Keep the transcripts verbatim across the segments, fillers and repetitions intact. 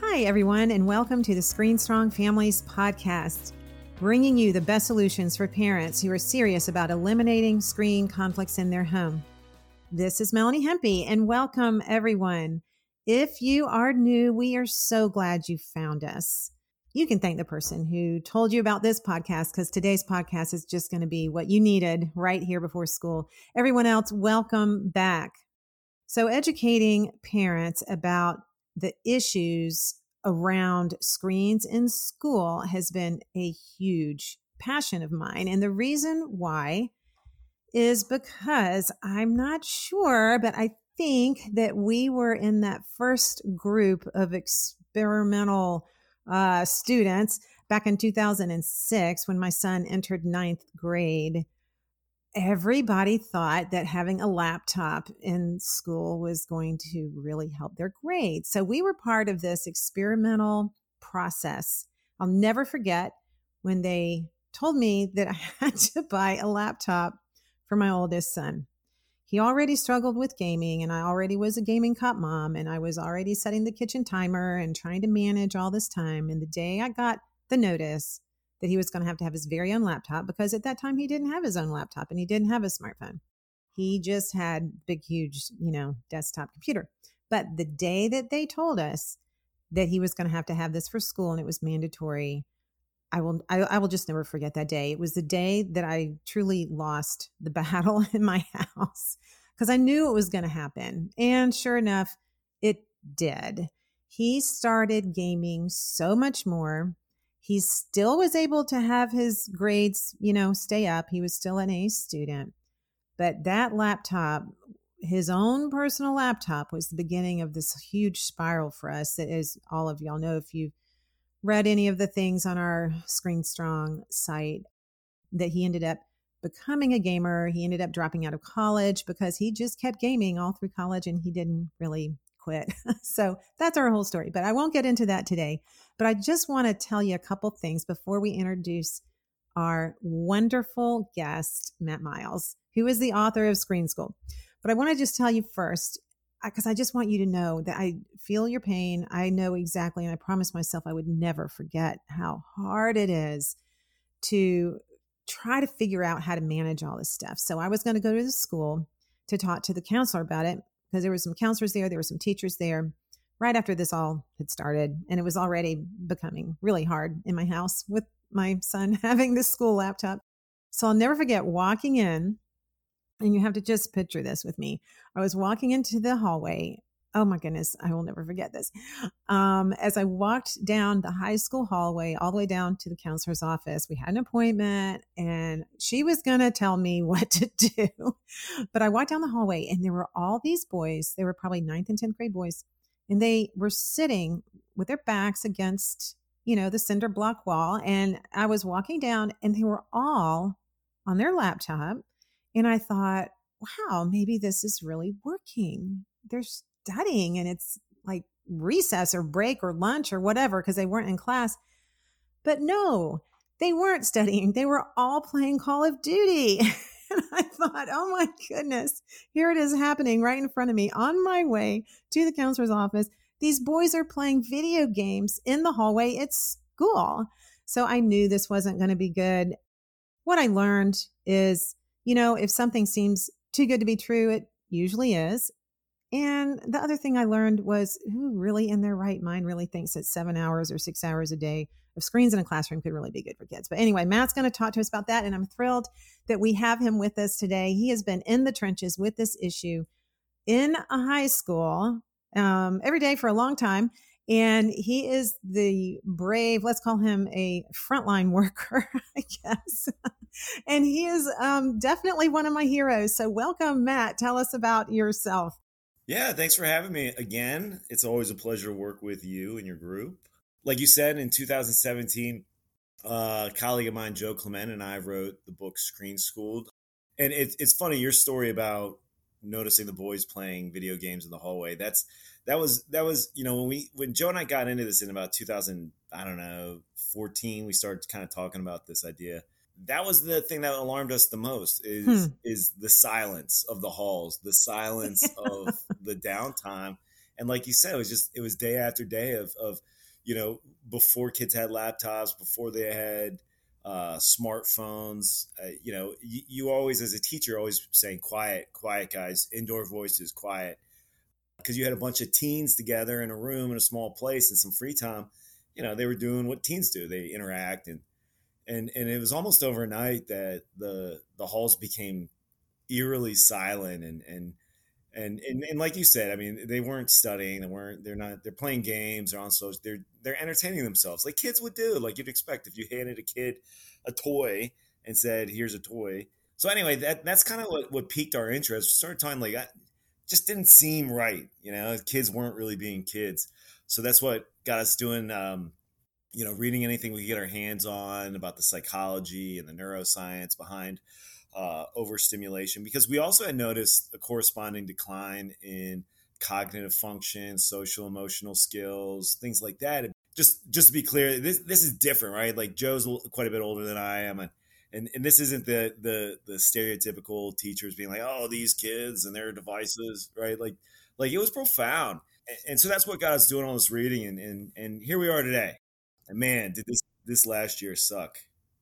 Hi, everyone, and welcome to the Screen Strong Families podcast, bringing you the best solutions for parents who are serious about eliminating screen conflicts in their home. This is Melanie Hempy, and welcome, everyone. If you are new, we are so glad you found us. You can thank the person who told you about this podcast because today's podcast is just going to be what you needed right here before school. Everyone else, welcome back. So educating parents about the issues around screens in school has been a huge passion of mine. And the reason why is because I'm not sure, but I think that we were in that first group of experimental uh, students back in two thousand six when my son entered ninth grade. Everybody thought that having a laptop in school was going to really help their grades. So we were part of this experimental process. I'll never forget when they told me that I had to buy a laptop for my oldest son. He already struggled with gaming, and I already was a gaming cop mom, and I was already setting the kitchen timer and trying to manage all this time. And the day I got the notice that he was going to have to have his very own laptop, because at that time he didn't have his own laptop and he didn't have a smartphone. He just had big, huge, you know, desktop computer. But the day that they told us that he was going to have to have this for school and it was mandatory, I will, I, I will just never forget that day. It was the day that I truly lost the battle in my house because I knew it was going to happen. And sure enough, it did. He started gaming so much more. He still was able to have his grades, you know, stay up. He was still an A student. But that laptop, his own personal laptop, was the beginning of this huge spiral for us. That, as all of y'all know, if you've read any of the things on our Screen Strong site, that he ended up becoming a gamer. He ended up dropping out of college because he just kept gaming all through college and he didn't really quit. So that's our whole story, but I won't get into that today. But I just want to tell you a couple things before we introduce our wonderful guest, Matt Miles, who is the author of Screen School. But I want to just tell you first, because I just want you to know that I feel your pain. I know exactly, and I promised myself I would never forget how hard it is to try to figure out how to manage all this stuff. So I was going to go to the school to talk to the counselor about it, because there were some counselors there, there were some teachers there right after this all had started. And it was already becoming really hard in my house with my son having this school laptop. So I'll never forget walking in, and you have to just picture this with me. I was walking into the hallway. Oh my goodness, I will never forget this. Um, as I walked down the high school hallway, all the way down to the counselor's office, we had an appointment and she was going to tell me what to do. But I walked down the hallway and there were all these boys. They were probably ninth and tenth grade boys. And they were sitting with their backs against, you know, the cinder block wall. And I was walking down and they were all on their laptop. And I thought, wow, maybe this is really working. They're studying and it's like recess or break or lunch or whatever because they weren't in class. But no, they weren't studying. They were all playing Call of Duty. And I thought, oh my goodness, here it is happening right in front of me on my way to the counselor's office. These boys are playing video games in the hallway at school. So I knew this wasn't going to be good. What I learned is, you know, if something seems too good to be true, it usually is. And the other thing I learned was who really in their right mind really thinks that seven hours or six hours a day of screens in a classroom could really be good for kids. But anyway, Matt's going to talk to us about that. And I'm thrilled that we have him with us today. He has been in the trenches with this issue in a high school um, every day for a long time. And he is the brave, let's call him a frontline worker, I guess. And he is um, definitely one of my heroes. So welcome, Matt. Tell us about yourself. Yeah, thanks for having me again. It's always a pleasure to work with you and your group. Like you said, in two thousand seventeen, uh, a colleague of mine, Joe Clement, and I wrote the book Screen Schooled. And it, it's funny, your story about noticing the boys playing video games in the hallway. That's that was that was you know when we when Joe and I got into this in about two thousand, I don't know, fourteen, we started kind of talking about this idea. That was the thing that alarmed us the most is hmm. is the silence of the halls, the silence of the downtime. and like you said, it was just it was day after day of of you know before kids had laptops, before they had uh, smartphones. Uh, you know, you, you always as a teacher always saying quiet, quiet guys, indoor voices, quiet, because you had a bunch of teens together in a room in a small place and some free time. You know, they were doing what teens do. They interact and and and it was almost overnight that the the halls became eerily silent and and and and, and like you said, I mean, they weren't studying, they weren't they're not they're playing games, they're on social, they're they're entertaining themselves like kids would do, like you'd expect if you handed a kid a toy and said, here's a toy. So anyway, that that's kind of what what piqued our interest. We started talking like that just didn't seem right, you know, kids weren't really being kids. So that's what got us doing um you know, reading anything we could get our hands on about the psychology and the neuroscience behind uh, overstimulation, because we also had noticed a corresponding decline in cognitive function, social emotional skills, things like that. Just just to be clear, this this is different, right? Like Joe's quite a bit older than I am, and and, and this isn't the the the stereotypical teachers being like, oh, these kids and their devices, right? Like like it was profound, and, and so that's what got us doing all this reading, and and and here we are today. And man, did this this last year suck?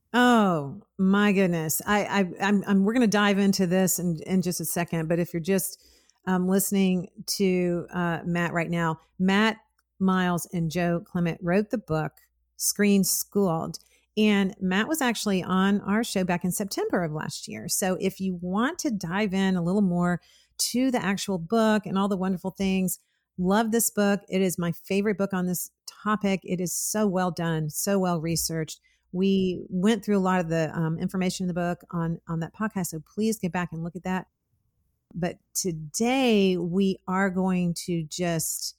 Oh my goodness! I, I I'm, I'm we're going to dive into this in, in just a second. But if you're just um, listening to uh, Matt right now, Matt Miles and Joe Clement wrote the book Screen Schooled, and Matt was actually on our show back in September of last year. So if you want to dive in a little more to the actual book and all the wonderful things, love this book. It is my favorite book on this topic. It is so well done, so well researched. We went through a lot of the um, information in the book on, on that podcast. So please get back and look at that. But today we are going to just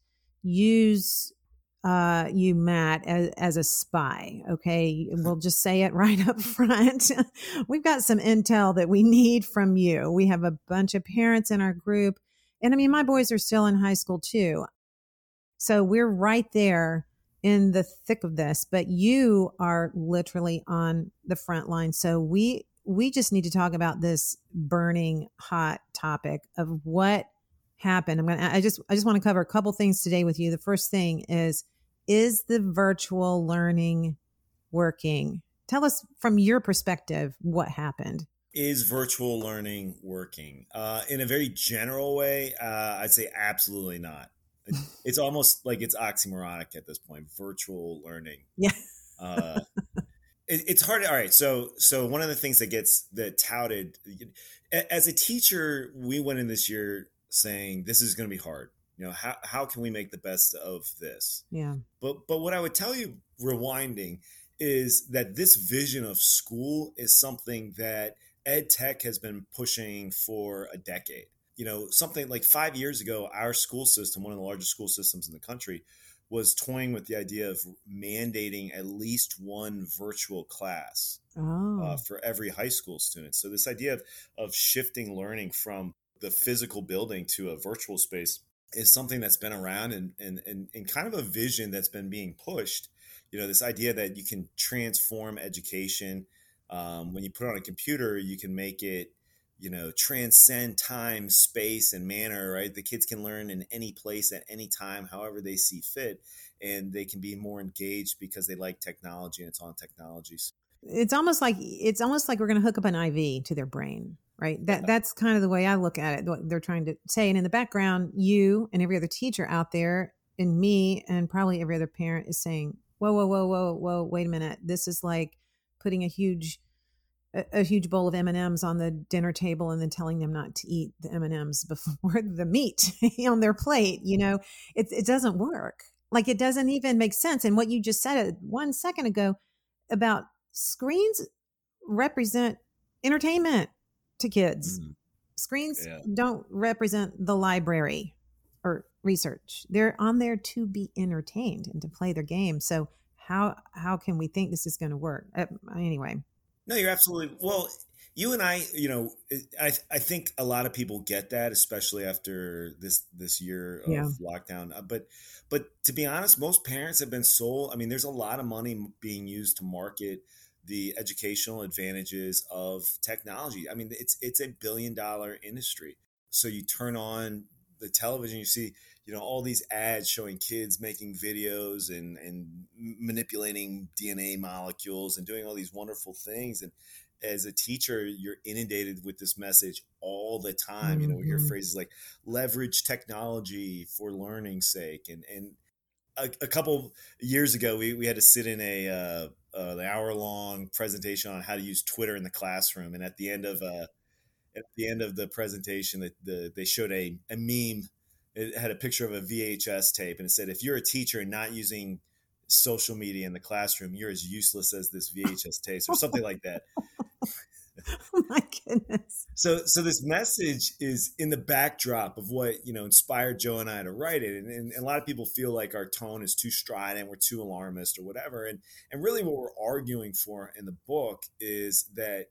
use uh, you, Matt, as, as a spy. Okay. We'll just say it right up front. We've got some intel that we need from you. We have a bunch of parents in our group. And I mean, my boys are still in high school too. So we're right there in the thick of this, but you are literally on the front line. So we we just need to talk about this burning hot topic of what happened. I'm gonna I just I just want to cover a couple things today with you. The first thing is is the virtual learning working? Tell us from your perspective what happened. Is virtual learning working? Uh, in a very general way, uh, I'd say absolutely not. It's almost like it's oxymoronic at this point, virtual learning. Yeah. uh, it, it's hard. All right. So, so one of the things that gets that touted as a teacher, we went in this year saying this is going to be hard. You know, how, how can we make the best of this? Yeah. But, but what I would tell you rewinding is that this vision of school is something that ed tech has been pushing for a decade. You know, something like five years ago, our school system, one of the largest school systems in the country, was toying with the idea of mandating at least one virtual class oh. uh, for every high school student. So this idea of, of shifting learning from the physical building to a virtual space is something that's been around and, and, and, and kind of a vision that's been being pushed. You know, this idea that you can transform education. Um, when you put it on a computer, you can make it, you know, transcend time, space, and manner, right? The kids can learn in any place at any time, however they see fit, and they can be more engaged because they like technology and it's on technologies. It's almost like it's almost like we're going to hook up an I V to their brain, right? That yeah. That's kind of the way I look at it. What they're trying to say, and in the background, you and every other teacher out there, and me, and probably every other parent is saying, "Whoa, whoa, whoa, whoa, whoa! Wait a minute! This is like putting a huge." a huge bowl of M and M's on the dinner table and then telling them not to eat the M and M's before the meat on their plate. You know, it, it doesn't work. Like it doesn't even make sense. And what you just said one second ago about screens represent entertainment to kids. Mm. Screens yeah. don't represent the library or research. They're on there to be entertained and to play their game. So how, how can we think this is going to work? Uh, anyway. No, you're absolutely well. You and I, you know, I I think a lot of people get that, especially after this this year of yeah. lockdown. But but to be honest, most parents have been sold. I mean, there's a lot of money being used to market the educational advantages of technology. I mean, it's it's a billion dollar industry. So you turn on the television, you see, you know, all these ads showing kids making videos and, and manipulating D N A molecules and doing all these wonderful things. And as a teacher, you're inundated with this message all the time. Mm-hmm. You know, we hear phrases like leverage technology for learning's sake. And, and a, a couple years ago, we, we had to sit in a, uh, uh, an hour long presentation on how to use Twitter in the classroom. And at the end of, uh, at the end of the presentation, the, the, they showed a, a meme. It had a picture of a V H S tape, and it said, if you're a teacher and not using social media in the classroom, you're as useless as this V H S tape, or something like that. Oh my goodness. So, so this message is in the backdrop of what, you know, inspired Joe and I to write it. And, and, and a lot of people feel like our tone is too strident, we're too alarmist or whatever. And, and really what we're arguing for in the book is that,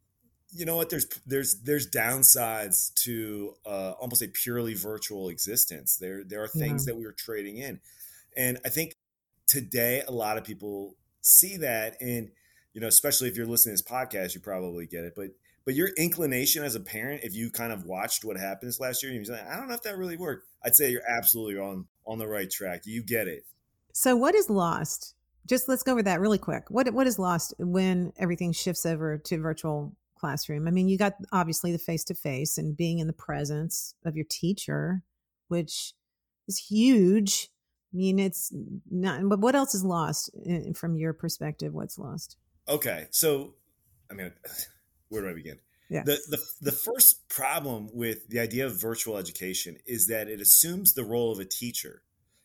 you know what, there's, there's, there's downsides to uh, almost a purely virtual existence. There, there are things yeah. that we were trading in. And I think today, a lot of people see that. And, you know, especially if you're listening to this podcast, you probably get it. But but your inclination as a parent, if you kind of watched what happened this last year, and you're like, I don't know if that really worked, I'd say you're absolutely on on the right track. You get it. So what is lost? Just let's go over that really quick. What what is lost when everything shifts over to virtual classroom? I mean, you got obviously the face-to-face and being in the presence of your teacher, which is huge. I mean, it's not, but what else is lost in, from your perspective? What's lost? Okay. So, I mean, where do I begin? Yeah. The, the, the first problem with the idea of virtual education is that it assumes the role of a teacher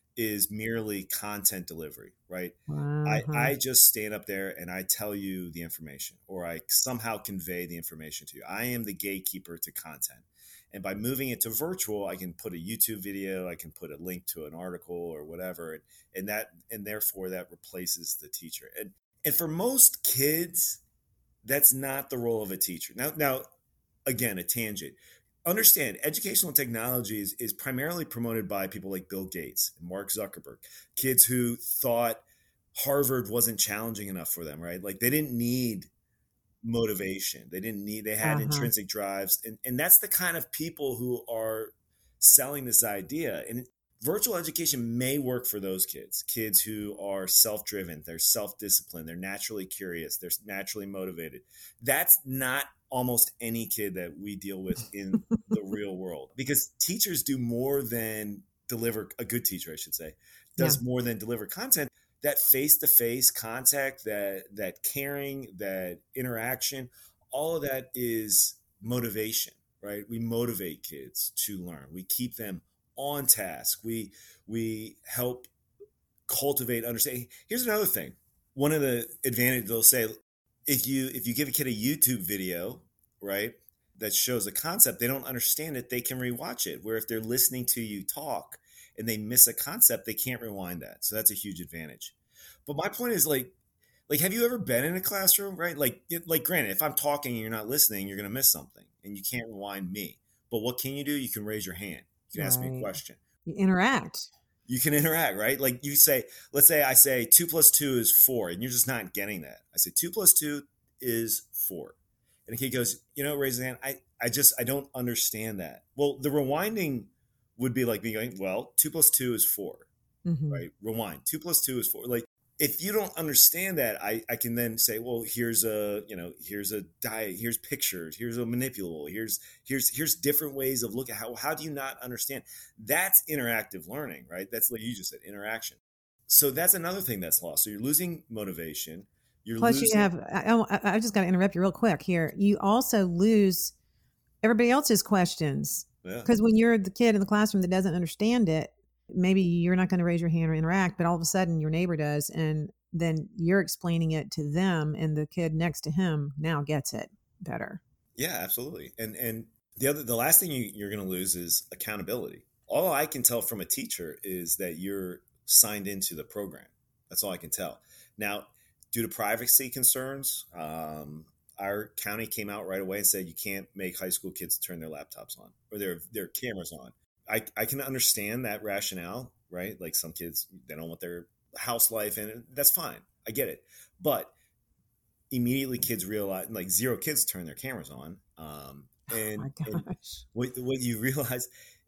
is merely content delivery, right? Uh-huh. I, I just stand up there and I tell you the information, or I somehow convey the information to you. I am the gatekeeper to content. And by moving it to virtual, I can put a YouTube video, I can put a link to an article or whatever. And, and that, and therefore that replaces the teacher. And, and for most kids, that's not the role of a teacher. Now, now, again, a tangent. Understand, educational technology is, is primarily promoted by people like Bill Gates and Mark Zuckerberg, kids who thought Harvard wasn't challenging enough for them, right? Like they didn't need motivation. They didn't need, they had uh-huh. intrinsic drives. And, and that's the kind of people who are selling this idea. And virtual education may work for those kids, kids who are self-driven, they're self-disciplined, they're naturally curious, they're naturally motivated. That's not almost any kid that we deal with in the real world, because teachers do more than deliver, a good teacher, I should say, does yeah. more than deliver content. That face-to-face contact, that that caring, that interaction, all of that is motivation, right? We motivate kids to learn. We keep them on task. We we help cultivate understanding. Here's another thing. One of the advantages, they'll say, if you if you give a kid a YouTube video, right, that shows a concept, they don't understand it, they can rewatch it. Where if they're listening to you talk and they miss a concept, they can't rewind that. So that's a huge advantage. But my point is, like, like have you ever been in a classroom, right? Like, like granted, if I'm talking and you're not listening, you're going to miss something and you can't rewind me. But what can you do? You can raise your hand. You can right. ask me a question. You interact. You can interact, right? Like you say, let's say I say two plus two is four, and you're just not getting that. I say two plus two is four. And the kid goes, you know, raise his hand. I, I just, I don't understand that. Well, the rewinding would be like me going, well, two plus two is four, mm-hmm. right? Rewind. Two plus two is four. Like, if you don't understand that, I, I can then say, well, here's a, you know, here's a diet, here's pictures, here's a manipulable, here's, here's, here's different ways of looking at how, how do you not understand? That's interactive learning, right? That's like you just said, interaction. So that's another thing that's lost. So you're losing motivation. You're Plus losing- you have, I, I just got to interrupt you real quick here. You also lose everybody else's questions. Because yeah. when you're the kid in the classroom that doesn't understand it, maybe you're not going to raise your hand or interact, but all of a sudden your neighbor does. And then you're explaining it to them and the kid next to him now gets it better. Yeah, absolutely. And, and the other, the last thing you, you're going to lose is accountability. All I can tell from a teacher is that you're signed into the program. That's all I can tell. Now, due to privacy concerns, um, our county came out right away and said, you can't make high school kids turn their laptops on or their, their cameras on. I, I can understand that rationale, right? Like some kids, they don't want their house life and that's fine. I get it. But immediately kids realize, like zero kids turn their cameras on. Um, and, oh my gosh. and what, what you realize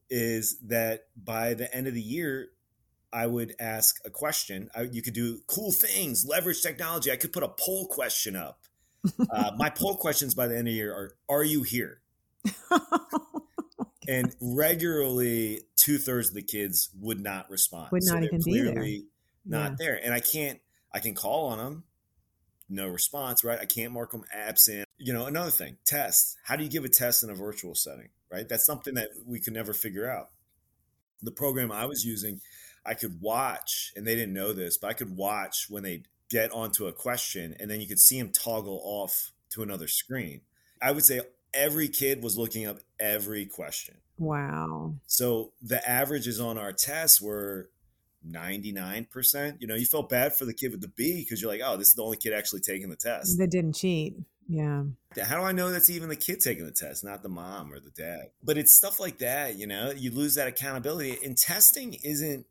is that by the end of the year, I would ask a question. I, you could do cool things, leverage technology. I could put a poll question up. Uh, my poll questions by the end of the year are, are you here? And regularly, two thirds of the kids would not respond. Would so not they're even be there. clearly not Yeah. there. And I can't, I can call on them. No response, right? I can't mark them absent. You know, another thing, tests. How do you give a test in a virtual setting, right? That's something that we could never figure out. The program I was using, I could watch, and they didn't know this, but I could watch when they get onto a question, and then you could see them toggle off to another screen. I would say every kid was looking up every question. Wow. So the averages on our tests were ninety-nine percent. You know, you felt bad for the kid with the B because you're like, oh, this is the only kid actually taking the test. That didn't cheat. Yeah. How do I know that's even the kid taking the test, not the mom or the dad? But it's stuff like that, you know, you lose that accountability. And testing isn't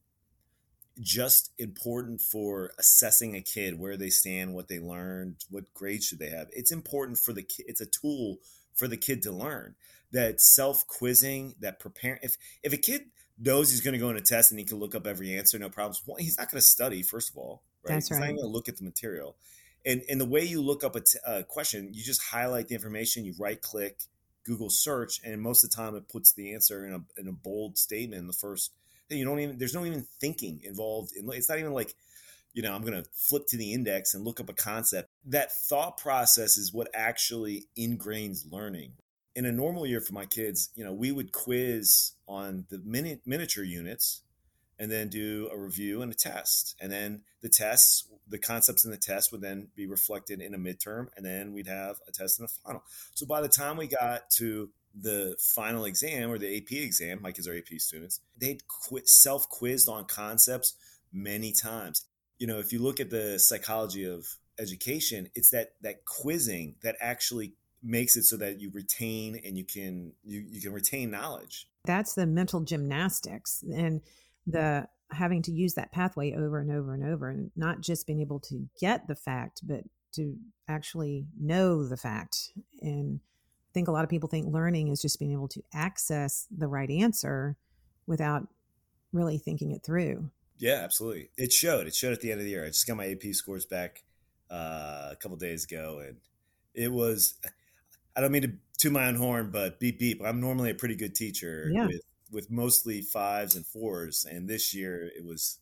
just important for assessing a kid, where they stand, what they learned, what grades should they have. It's important for the kid. It's a tool for the kid to learn. That self-quizzing, that preparing. If, if a kid knows he's going to go in a test and he can look up every answer, no problems, well, he's not going to study, first of all, right? That's he's right. not going to look at the material. And, and the way you look up a, t- a question, you just highlight the information, you right click, Google search, and most of the time it puts the answer in a, in a bold statement in the first thing. You don't even, there's no even thinking involved in, it's not even like, you know, I'm going to flip to the index and look up a concept. That thought process is what actually ingrains learning. In a normal year for my kids, you know, we would quiz on the mini- miniature units and then do a review and a test. And then the tests, the concepts in the test would then be reflected in a midterm, and then we'd have a test and a final. So by the time we got to the final exam or the A P exam, my kids are A P students, they'd quit self-quizzed on concepts many times. You know, if you look at the psychology of education, it's that that quizzing that actually makes it so that you retain and you can you, you can retain knowledge. That's the mental gymnastics and the having to use that pathway over and over and over, and not just being able to get the fact, but to actually know the fact. And I think a lot of people think learning is just being able to access the right answer without really thinking it through. Yeah, absolutely. It showed. It showed at the end of the year. I just got my A P scores back uh, a couple days ago, and it was, I don't mean to toot my own horn, but beep, beep. I'm normally a pretty good teacher Yeah. with, with mostly fives and fours. And this year it was,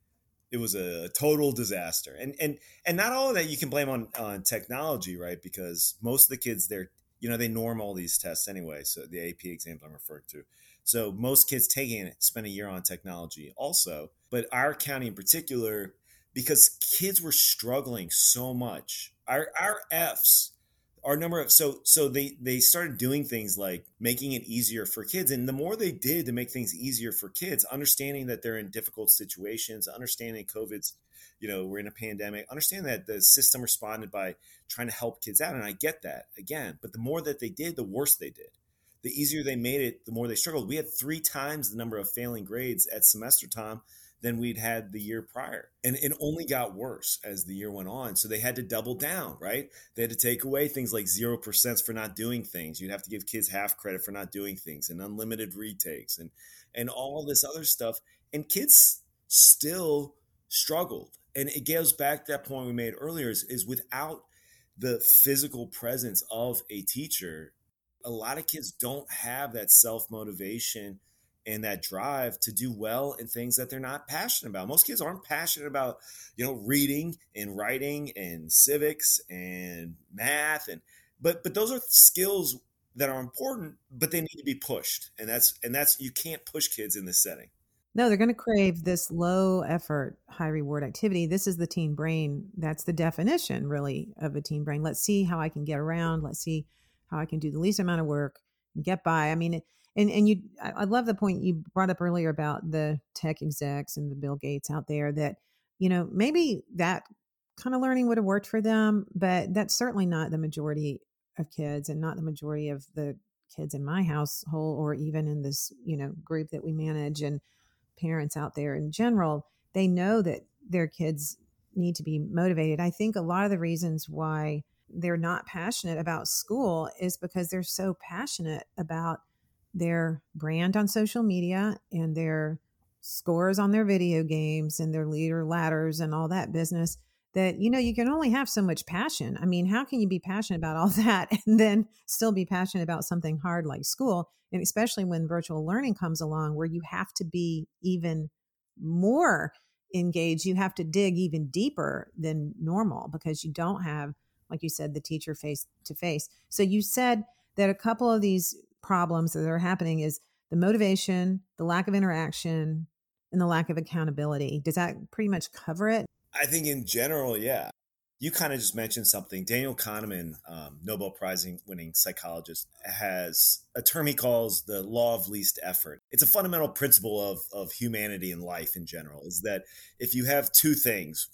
it was a total disaster. And, and, and not all of that you can blame on, on technology, right? Because most of the kids, they're, you know, they norm all these tests anyway. So the A P exams I'm referring to. So most kids taking it spend a year on technology also. But our county in particular, because kids were struggling so much, our, our Fs, our number of, so, so they, they started doing things like making it easier for kids. And the more they did to make things easier for kids, understanding that they're in difficult situations, understanding COVID's, you know, we're in a pandemic, understanding that the system responded by trying to help kids out. And I get that again, but the more that they did, the worse they did. The easier they made it, the more they struggled. We had three times the number of failing grades at semester time than we'd had the year prior. And it only got worse as the year went on. So they had to double down, right? They had to take away things like zero percent for not doing things. You'd have to give kids half credit for not doing things, and unlimited retakes and, and all this other stuff. And kids still struggled. And it goes back to that point we made earlier is, is without the physical presence of a teacher, a lot of kids don't have that self-motivation and that drive to do well in things that they're not passionate about. Most kids aren't passionate about, you know, reading and writing and civics and math. And, but, but those are skills that are important, but they need to be pushed. And that's, and that's, you can't push kids in this setting. No, they're going to crave this low effort, high reward activity. This is the teen brain. That's the definition really of a teen brain. Let's see how I can get around. Let's see how I can do the least amount of work and get by. I mean, and, and you, I love the point you brought up earlier about the tech execs and the Bill Gates out there that, you know, maybe that kind of learning would have worked for them, but that's certainly not the majority of kids and not the majority of the kids in my household or even in this, you know, group that we manage and parents out there in general. They know that their kids need to be motivated. I think a lot of the reasons why they're not passionate about school is because they're so passionate about their brand on social media and their scores on their video games and their leader ladders and all that business, that, you know, you can only have so much passion. I mean, how can you be passionate about all that and then still be passionate about something hard like school? And especially when virtual learning comes along, where you have to be even more engaged, you have to dig even deeper than normal because you don't have, like you said, the teacher face to face. So you said that a couple of these problems that are happening is the motivation, the lack of interaction, and the lack of accountability. Does that pretty much cover it? I think in general, yeah. You kind of just mentioned something. Daniel Kahneman, um, Nobel Prize winning psychologist, has a term he calls the law of least effort. It's a fundamental principle of, of humanity and life in general, is that if you have two things,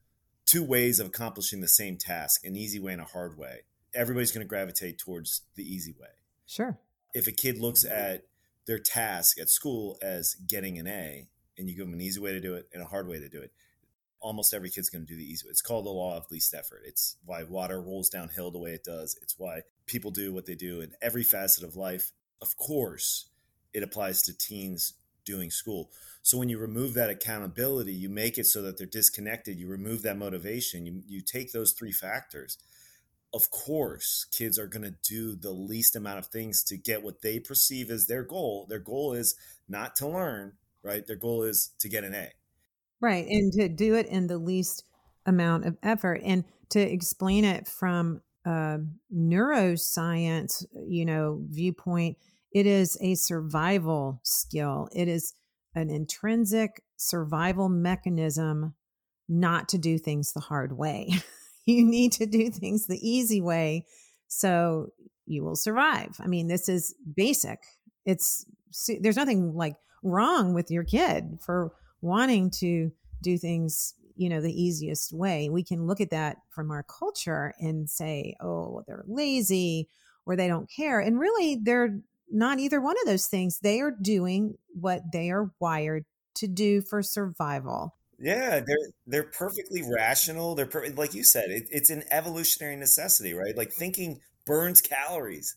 two ways of accomplishing the same task, an easy way and a hard way, everybody's going to gravitate towards the easy way. Sure. If a kid looks at their task at school as getting an A, and you give them an easy way to do it and a hard way to do it, almost every kid's going to do the easy way. It's called the law of least effort. It's why water rolls downhill the way it does. It's why people do what they do in every facet of life. Of course, it applies to teens doing school. So when you remove that accountability, you make it so that they're disconnected. You remove that motivation. You, you take those three factors. Of course, kids are going to do the least amount of things to get what they perceive as their goal. Their goal is not to learn, right? Their goal is to get an A. Right. And to do it in the least amount of effort, and to explain it from a neuroscience, you know, viewpoint, it is a survival skill. It is an intrinsic survival mechanism not to do things the hard way. You need to do things the easy way so you will survive. I mean, this is basic. It's there's nothing like wrong with your kid for wanting to do things, you know, the easiest way. We can look at that from our culture and say, oh, they're lazy or they don't care. And really, they're not either one of those things. They are doing what they are wired to do for survival. Yeah, they're they're perfectly rational. They're per- like you said, it, it's an evolutionary necessity, right? Like thinking burns calories.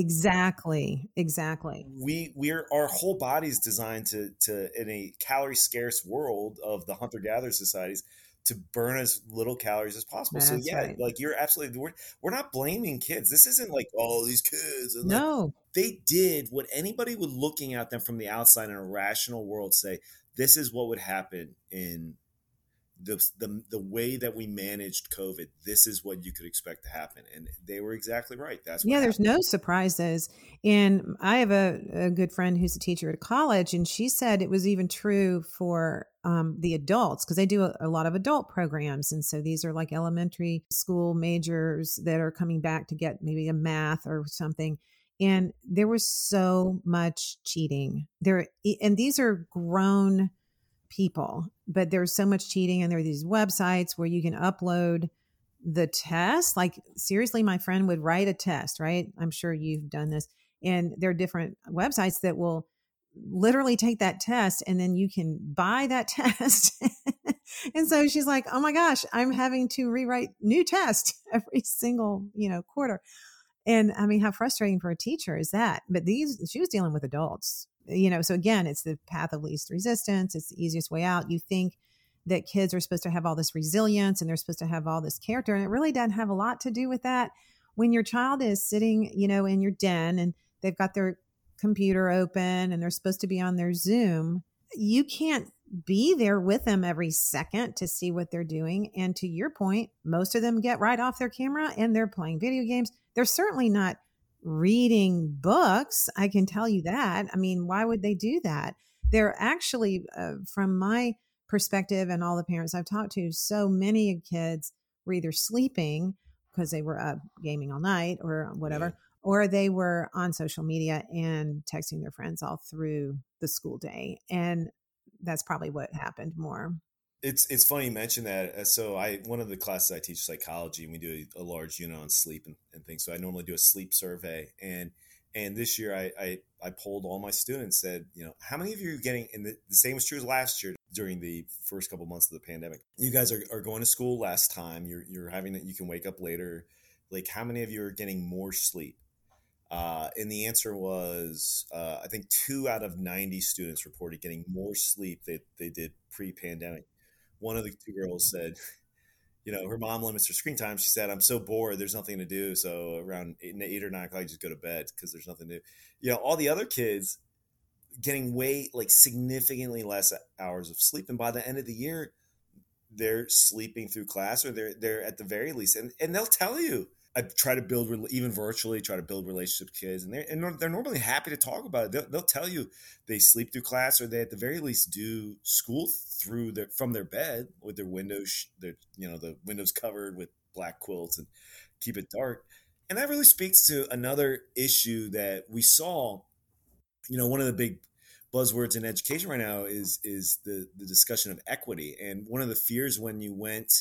Exactly. Exactly. We we're our whole body's designed to to in a calorie scarce world of the hunter gatherer societies to burn as little calories as possible. That's so yeah, right. like you're absolutely we're, we're not blaming kids. This isn't like oh these kids. And No. like, they did what anybody would looking at them from the outside in a rational world say. This is what would happen in the, the the way that we managed COVID. This is what you could expect to happen. And they were exactly right. That's what Yeah, happened. there's no surprises. And I have a, a good friend who's a teacher at college, and she said it was even true for um, the adults, because they do a, a lot of adult programs. And so these are like elementary school majors that are coming back to get maybe a math or something. And there was so much cheating there. And these are grown people, but there's so much cheating. And there are these websites where you can upload the test. Like seriously, my friend would write a test, right? I'm sure you've done this. And there are different websites that will literally take that test and then you can buy that test. And so she's like, oh my gosh, I'm having to rewrite new test every single, you know, quarter. And I mean, how frustrating for a teacher is that? But these, she was dealing with adults, you know, so again, it's the path of least resistance. It's the easiest way out. You think that kids are supposed to have all this resilience and they're supposed to have all this character. And it really doesn't have a lot to do with that. When your child is sitting, you know, in your den and they've got their computer open and they're supposed to be on their Zoom, you can't be there with them every second to see what they're doing. And to your point, most of them get right off their camera and they're playing video games. They're certainly not reading books. I can tell you that. I mean, why would they do that? They're actually, uh, from my perspective and all the parents I've talked to, so many kids were either sleeping because they were up gaming all night or whatever, yeah. or they were on social media and texting their friends all through the school day. And that's probably what happened more. It's it's funny you mention that. So I one of the classes I teach psychology, and we do a, a large unit on sleep and, and things. So I normally do a sleep survey, and and this year I I, I polled all my students, said, you know, how many of you are getting, and the, the same was true as last year during the first couple months of the pandemic. You guys are, are going to school last time. You're you're having that you can wake up later. Like how many of you are getting more sleep? Uh, and the answer was, uh, I think two out of ninety students reported getting more sleep than they did pre-pandemic. One of the two girls said, you know, her mom limits her screen time. She said, I'm so bored, there's nothing to do. So around eight, eight or nine o'clock, I just go to bed because there's nothing to do. You know, all the other kids getting way, like significantly less hours of sleep. And by the end of the year, they're sleeping through class, or they're, they're at the very least, and, and they'll tell you. I try to build, even virtually, try to build relationships with kids, and they're, and they're normally happy to talk about it. They'll, they'll tell you they sleep through class, or they at the very least do school through their, from their bed with their windows, their, you know, the windows covered with black quilts and keep it dark. And that really speaks to another issue that we saw. You know, one of the big buzzwords in education right now is is the the discussion of equity, and one of the fears when you went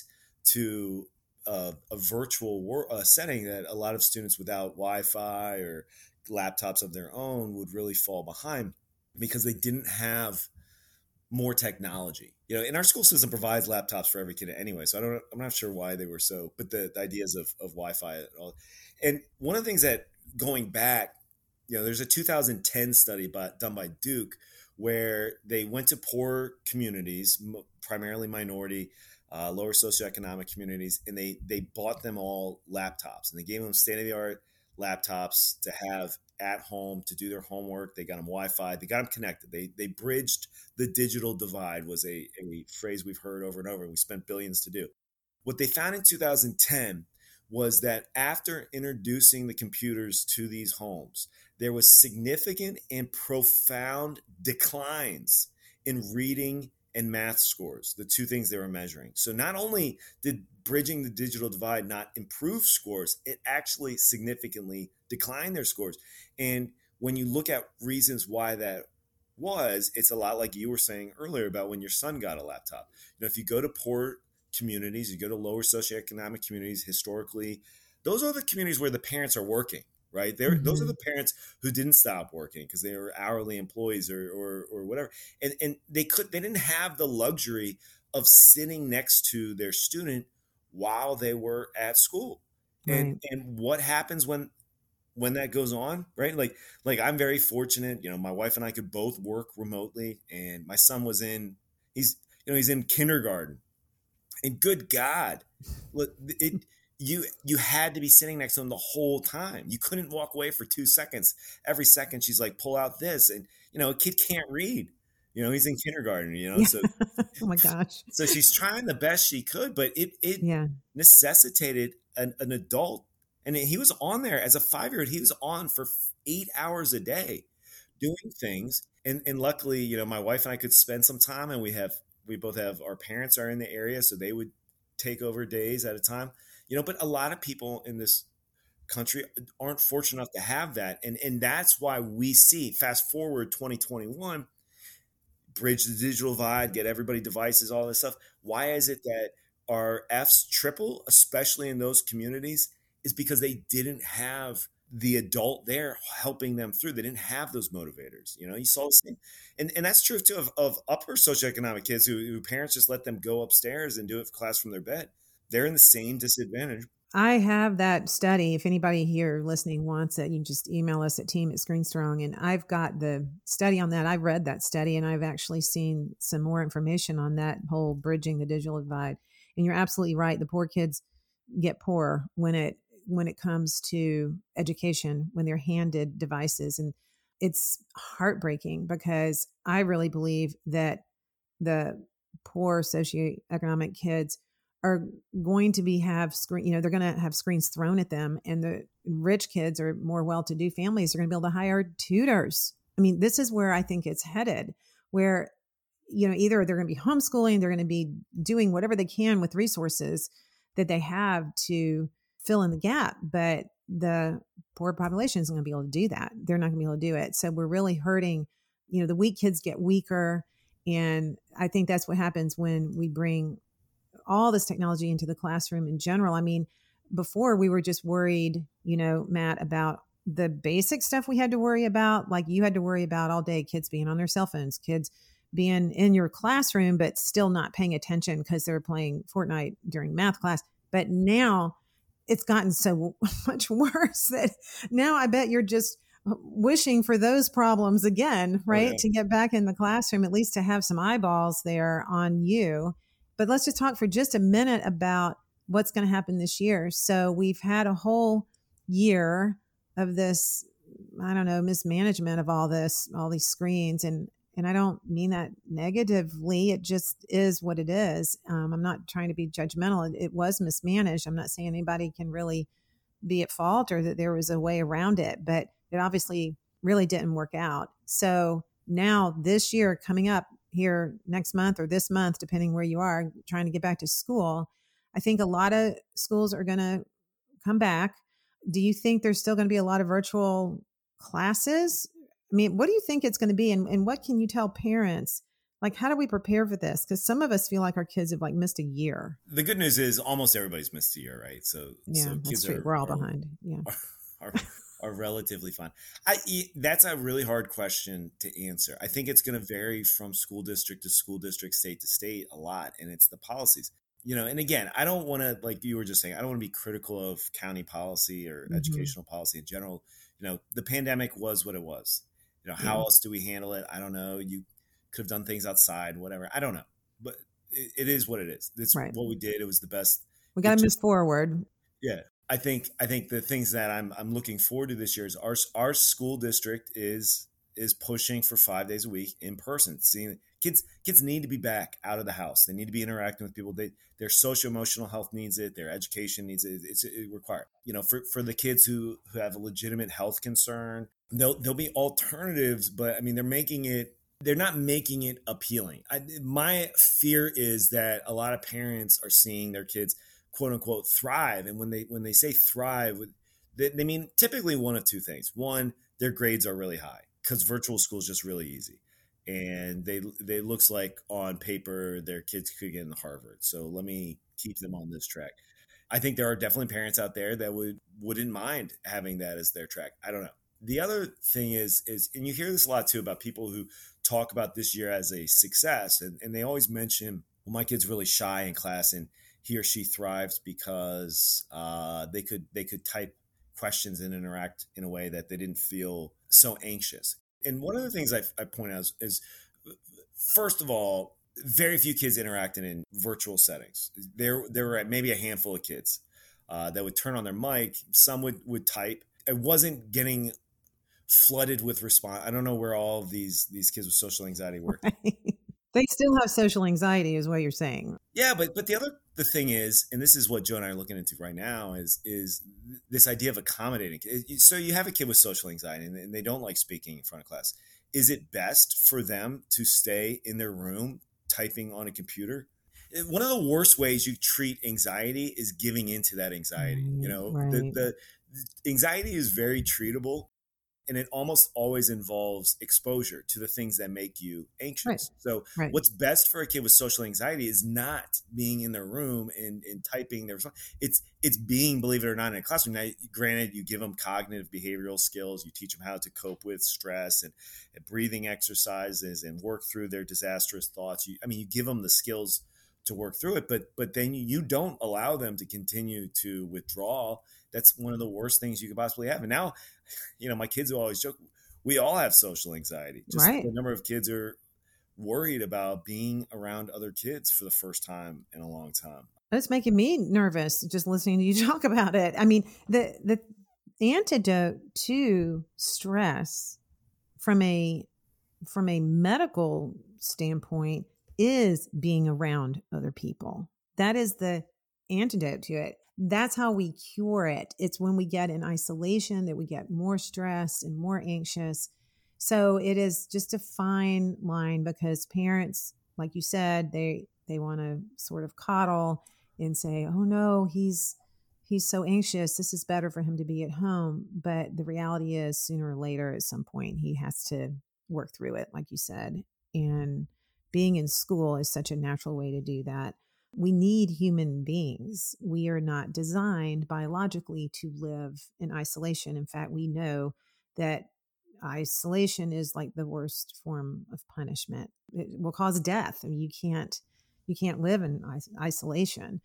to a, a virtual war, uh, setting, that a lot of students without Wi-Fi or laptops of their own would really fall behind because they didn't have more technology. You know, and our school system provides laptops for every kid anyway, so I don't, I'm not sure why they were so, but the, the ideas of, of Wi-Fi and all. And one of the things that, going back, you know, there's a two thousand ten study by, done by Duke, where they went to poor communities, primarily minority, Uh, lower socioeconomic communities, and they they bought them all laptops, and they gave them state-of-the-art laptops to have at home to do their homework. They got them Wi-Fi. They got them connected. They they bridged the digital divide, was a, a phrase we've heard over and over, and we spent billions to do. What they found in two thousand ten was that after introducing the computers to these homes, there was significant and profound declines in reading and math scores, the two things they were measuring. So not only did bridging the digital divide not improve scores, it actually significantly declined their scores. And when you look at reasons why that was, it's a lot like you were saying earlier about when your son got a laptop. You know, if you go to poor communities, you go to lower socioeconomic communities, historically, those are the communities where the parents are working. Right. They're, mm-hmm. Those are the parents who didn't stop working because they were hourly employees or, or, or whatever. And, and they could, they didn't have the luxury of sitting next to their student while they were at school. Right. And, and what happens when, when that goes on, right? Like, like I'm very fortunate, you know, my wife and I could both work remotely, and my son was in, he's, you know, he's in kindergarten, and good God, look, it, You you had to be sitting next to him the whole time. You couldn't walk away for two seconds. Every second, she's like, pull out this. And, you know, a kid can't read. You know, he's in kindergarten, you know. So, oh, my gosh. So she's trying the best she could, but it, it yeah. necessitated an, an adult. And he was on there as a five-year-old. He was on for eight hours a day doing things. And, and luckily, you know, my wife and I could spend some time, and we have we both have our parents are in the area, so they would take over days at a time. You know, but a lot of people in this country aren't fortunate enough to have that. And and that's why we see, fast forward twenty twenty-one, bridge the digital divide, get everybody devices, all this stuff. Why is it that our F's triple, especially in those communities, is because they didn't have the adult there helping them through. They didn't have those motivators. You know, you saw the same. And, and that's true, too, of, of upper socioeconomic kids who, who parents just let them go upstairs and do it for class from their bed. They're in the same disadvantage. I have that study. If anybody here listening wants it, you can just email us at team at ScreenStrong. And I've got the study on that. I've read that study, and I've actually seen some more information on that whole bridging the digital divide. And you're absolutely right. The poor kids get poorer when it when it comes to education, when they're handed devices. And it's heartbreaking because I really believe that the poor socioeconomic kids are going to be have screen, you know, they're going to have screens thrown at them, and the rich kids or more well-to-do families are going to be able to hire tutors. I mean, this is where I think it's headed, where, you know, either they're going to be homeschooling, they're going to be doing whatever they can with resources that they have to fill in the gap. But the poor population isn't going to be able to do that. They're not going to be able to do it. So we're really hurting, you know, the weak kids get weaker. And I think that's what happens when we bring all this technology into the classroom in general. I mean, before we were just worried, you know, Matt, about the basic stuff we had to worry about. Like you had to worry about all day, kids being on their cell phones, kids being in your classroom, but still not paying attention because they're playing Fortnite during math class. But now it's gotten so much worse that now I bet you're just wishing for those problems again, right? Oh, yeah. To get back in the classroom, at least to have some eyeballs there on you. But let's just talk for just a minute about what's going to happen this year. So we've had a whole year of this, I don't know, mismanagement of all this, all these screens. And, and I don't mean that negatively. It just is what it is. Um, I'm not trying to be judgmental. It, it was mismanaged. I'm not saying anybody can really be at fault or that there was a way around it, but it obviously really didn't work out. So now this year coming up here next month or this month, depending where you are, trying to get back to school, I think a lot of schools are going to come back. Do you think there's still going to be a lot of virtual classes? I mean, what do you think it's going to be? And, and what can you tell parents? Like, how do we prepare for this? Because some of us feel like our kids have like missed a year. The good news is almost everybody's missed a year, right? So, yeah, so that's kids true. are, We're all are, behind. Yeah. Are, are, are relatively fine. I, that's a really hard question to answer. I think it's going to vary from school district to school district, state to state a lot. And it's the policies, you know, and again, I don't want to, like you were just saying, I don't want to be critical of county policy or mm-hmm. educational policy in general. You know, the pandemic was what it was. You know, how yeah. else do we handle it? I don't know. You could have done things outside, whatever. I don't know, but it, it is what it is. It's right. what we did. It was the best. We got to move forward. Yeah. I think, I think the things that I'm, I'm looking forward to this year is our, our school district is, is pushing for five days a week in person, seeing kids, kids need to be back out of the house. They need to be interacting with people. They, their social emotional health needs it. Their education needs it. It's it required, you know, for, for the kids who, who have a legitimate health concern, there'll, there'll be alternatives, but I mean, they're making it, they're not making it appealing. I, my fear is that a lot of parents are seeing their kids quote unquote thrive. And when they, when they say thrive, they, they mean typically one of two things. One, their grades are really high because virtual school is just really easy. And they, they looks like on paper, their kids could get into Harvard. So let me keep them on this track. I think there are definitely parents out there that would, wouldn't mind having that as their track. I don't know. The other thing is, is, and you hear this a lot too about people who talk about this year as a success. And, and they always mention, well, my kid's really shy in class and he or she thrives because uh, they could, they could type questions and interact in a way that they didn't feel so anxious. And one of the things I, I point out is, is, first of all, very few kids interacted in virtual settings. There, there were maybe a handful of kids uh, that would turn on their mic. Some would, would type. It wasn't getting flooded with response. I don't know where all of these these kids with social anxiety were. Right. They still have social anxiety is what you're saying. Yeah, but but the other the thing is, and this is what Joe and I are looking into right now, is is this idea of accommodating. So you have a kid with social anxiety and they don't like speaking in front of class. Is it best for them to stay in their room typing on a computer? One of the worst ways you treat anxiety is giving into that anxiety. Mm, you know, right. the, the anxiety is very treatable. And it almost always involves exposure to the things that make you anxious. Right. So right. what's best for a kid with social anxiety is not being in their room and, and typing their response. It's it's being, believe it or not, in a classroom. Now, granted, you give them cognitive behavioral skills. You teach them how to cope with stress and, and breathing exercises and work through their disastrous thoughts. You, I mean, you give them the skills to work through it, but but then you don't allow them to continue to withdraw. That's one of the worst things you could possibly have. And now, you know, my kids will always joke, we all have social anxiety. Just right. the number of kids are worried about being around other kids for the first time in a long time. It's making me nervous just listening to you talk about it. I mean, the the antidote to stress from a from a medical standpoint is being around other people. That is the antidote to it. That's how we cure it. It's when we get in isolation that we get more stressed and more anxious. So it is just a fine line because parents, like you said, they they want to sort of coddle and say, oh no, he's he's so anxious. This is better for him to be at home. But the reality is sooner or later, at some point, he has to work through it, like you said. And being in school is such a natural way to do that. We need human beings. We are not designed biologically to live in isolation. In fact, we know that isolation is like the worst form of punishment. It will cause death. I mean, you can't, you can't live in isolation.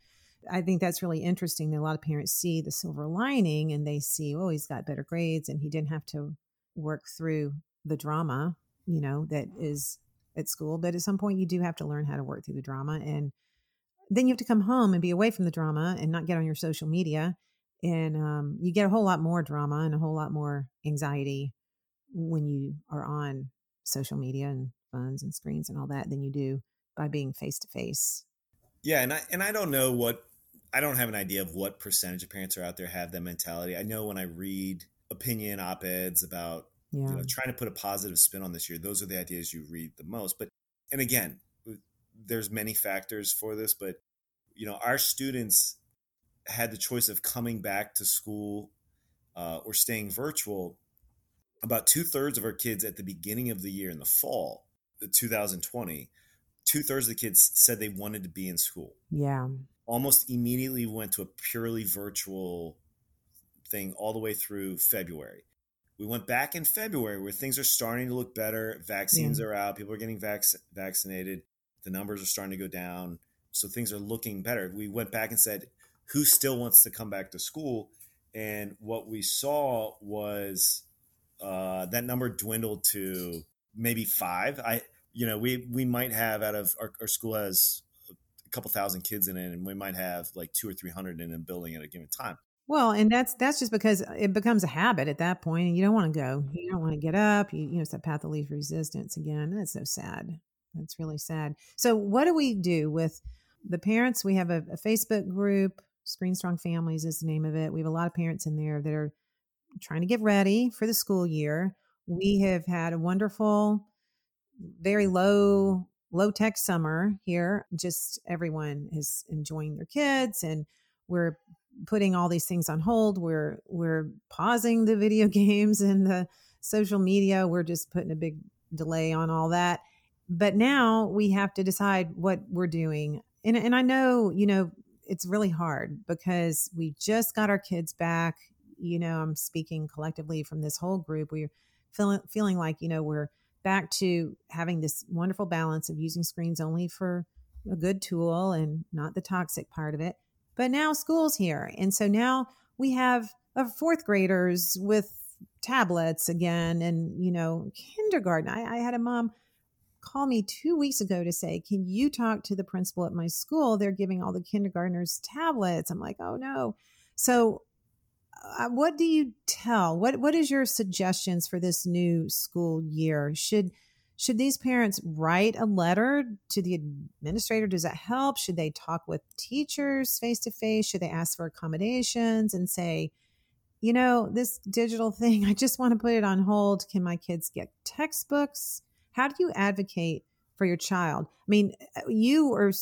I think that's really interesting that a lot of parents see the silver lining and they see, oh, he's got better grades and he didn't have to work through the drama, you know, that is at school. But at some point, you do have to learn how to work through the drama. And then you have to come home and be away from the drama and not get on your social media. And um, you get a whole lot more drama and a whole lot more anxiety when you are on social media and phones and screens and all that than you do by being face to face. Yeah. And I, and I don't know what, I don't have an idea of what percentage of parents are out there have that mentality. I know when I read opinion op-eds about, yeah. you know, trying to put a positive spin on this year, those are the ideas you read the most. But, and again, there's many factors for this, but, you know, our students had the choice of coming back to school uh, or staying virtual. About two thirds of our kids at the beginning of the year in the fall, two thousand twenty, two thirds of the kids said they wanted to be in school. Yeah. Almost immediately went to a purely virtual thing all the way through February. We went back in February where things are starting to look better. Vaccines yeah. are out. People are getting vac- vaccinated. The numbers are starting to go down. So things are looking better. We went back and said, who still wants to come back to school? And what we saw was uh, that number dwindled to maybe five. I, you know, we, we might have out of our, our school has a couple thousand kids in it, and we might have like two or three hundred in a building at a given time. Well, and that's that's just because it becomes a habit at that point, and you don't want to go. You don't want to get up. You you know, it's that path of least resistance again. That's so sad. That's really sad. So, what do we do with the parents? We have a, a Facebook group. Screen Strong Families is the name of it. We have a lot of parents in there that are trying to get ready for the school year. We have had a wonderful, very low low tech summer here. Just everyone is enjoying their kids, and we're putting all these things on hold. We're we're pausing the video games and the social media. We're just putting a big delay on all that. But now we have to decide what we're doing. And and I know, you know, it's really hard because we just got our kids back. You know, I'm speaking collectively from this whole group. We're feeling feeling like, you know, we're back to having this wonderful balance of using screens only for a good tool and not the toxic part of it. But now school's here. And so now we have uh, fourth graders with tablets again. And, you know, kindergarten. I, I had a mom call me two weeks ago to say, can you talk to the principal at my school? They're giving all the kindergartners tablets. I'm like, oh, no. So uh, what do you tell? What What is your suggestions for this new school year? Should Should these parents write a letter to the administrator? Does that help? Should they talk with teachers face to face? Should they ask for accommodations and say, you know, this digital thing, I just want to put it on hold. Can my kids get textbooks? How do you advocate for your child? I mean, you are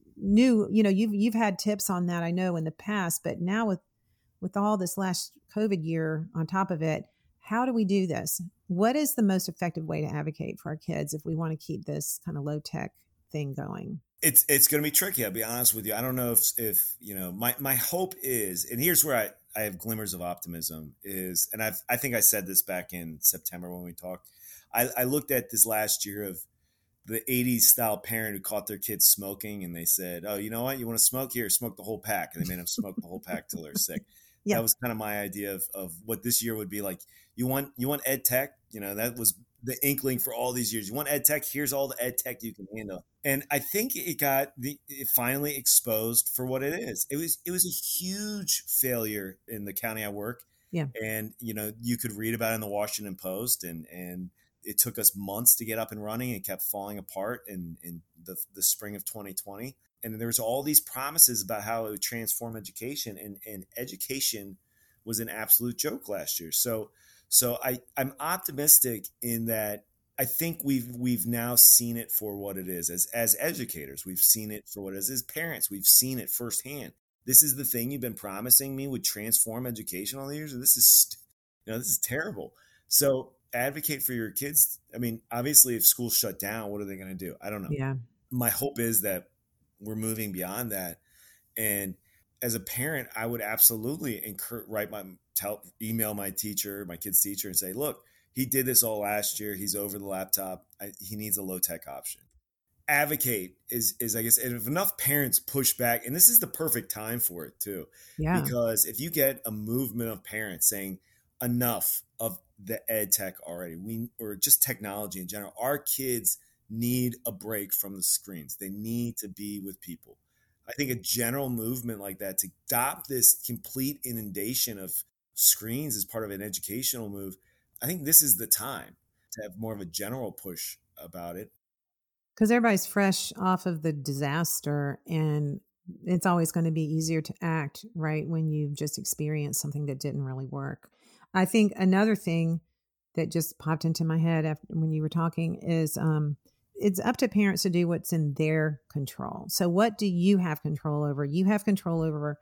new, you know, you've, you've had tips on that, I know, in the past, but now with, with all this last COVID year on top of it, how do we do this? What is the most effective way to advocate for our kids if we want to keep this kind of low tech thing going? It's it's going to be tricky. I'll be honest with you. I don't know if, if you know, my, my hope is, and here's where I, I have glimmers of optimism is, and I've, I think I said this back in September when we talked, I, I looked at this last year of the eighties style parent who caught their kids smoking and they said, oh, you know what? You want to smoke? Here, smoke the whole pack. And they made them smoke the whole pack till they're sick. Yeah. That was kind of my idea of, of what this year would be like. You want you want ed tech, you know, that was the inkling for all these years. You want ed tech, here's all the ed tech you can handle. And I think it got the it finally exposed for what it is. It was it was a huge failure in the county I work. Yeah. And you know, you could read about it in the Washington Post, and and it took us months to get up and running and kept falling apart in, in the the spring of twenty twenty. And there was all these promises about how it would transform education, and, and education was an absolute joke last year. So, so I, I'm optimistic in that I think we've, we've now seen it for what it is. As, as educators, we've seen it for what it is. As parents, we've seen it firsthand. This is the thing you've been promising me would transform education all the years. And this is, you know, this is terrible. So advocate for your kids. I mean, obviously if school shut down, what are they going to do? I don't know. Yeah. My hope is that we're moving beyond that. And as a parent, I would absolutely encourage, write my, tell, email my teacher, my kid's teacher and say, look, he did this all last year. He's over the laptop. I, he needs a low tech option. advocate is, is I guess, if enough parents push back, and this is the perfect time for it too, Yeah. because if you get a movement of parents saying enough of the ed tech already, we, or just technology in general, our kids need a break from the screens. They need to be with people. I think a general movement like that to stop this complete inundation of screens as part of an educational move, I think this is the time to have more of a general push about it. Because everybody's fresh off of the disaster, and it's always going to be easier to act, right, when you've just experienced something that didn't really work. I think another thing that just popped into my head after when you were talking is um, it's up to parents to do what's in their control. So what do you have control over? You have control over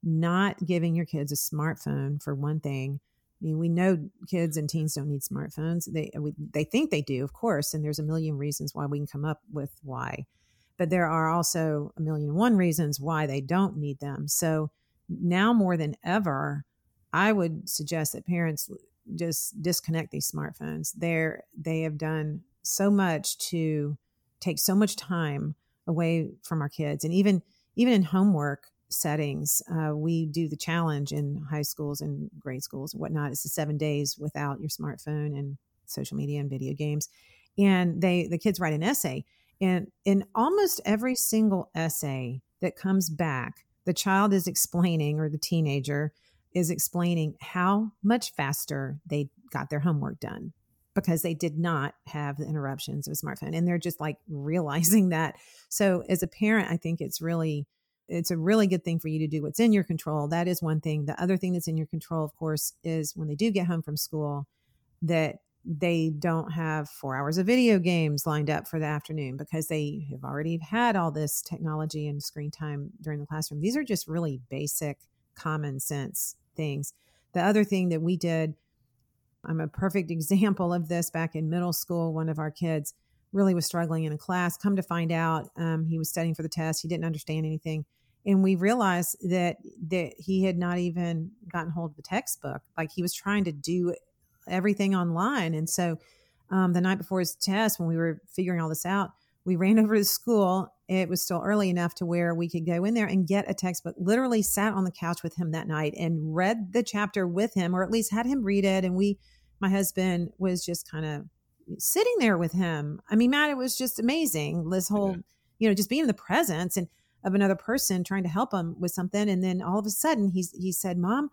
not giving your kids a smartphone, for one thing. I mean, we know kids and teens don't need smartphones. They we, they think they do, of course, and there's a million reasons why we can come up with why. But there are also a million and one reasons why they don't need them. So now more than ever, I would suggest that parents just disconnect these smartphones. They're, they have done so much to take so much time away from our kids. And even even in homework settings, uh, we do the challenge in high schools and grade schools and whatnot. It's the seven days without your smartphone and social media and video games. And they the kids write an essay. And in almost every single essay that comes back, the child is explaining, or the teenager is explaining, how much faster they got their homework done because they did not have the interruptions of a smartphone. And they're just like realizing that. So as a parent, I think it's really It's a really good thing for you to do what's in your control. That is one thing. The other thing that's in your control, of course, is when they do get home from school, that they don't have four hours of video games lined up for the afternoon because they have already had all this technology and screen time during the classroom. These are just really basic, common sense things. The other thing that we did, I'm a perfect example of this. Back in middle school, one of our kids really was struggling in a class. Come to find out, um, he was studying for the test. He didn't understand anything. And we realized that that he had not even gotten hold of the textbook. Like, he was trying to do everything online. And so um, the night before his test, when we were figuring all this out, we ran over to the school. It was still early enough to where we could go in there and get a textbook. Literally sat on the couch with him that night and read the chapter with him, or at least had him read it. And we, my husband was just kind of sitting there with him. I mean, Matt, it was just amazing. This whole, yeah. you know, just being in the presence and of another person trying to help him with something. And then all of a sudden he's, he said, Mom,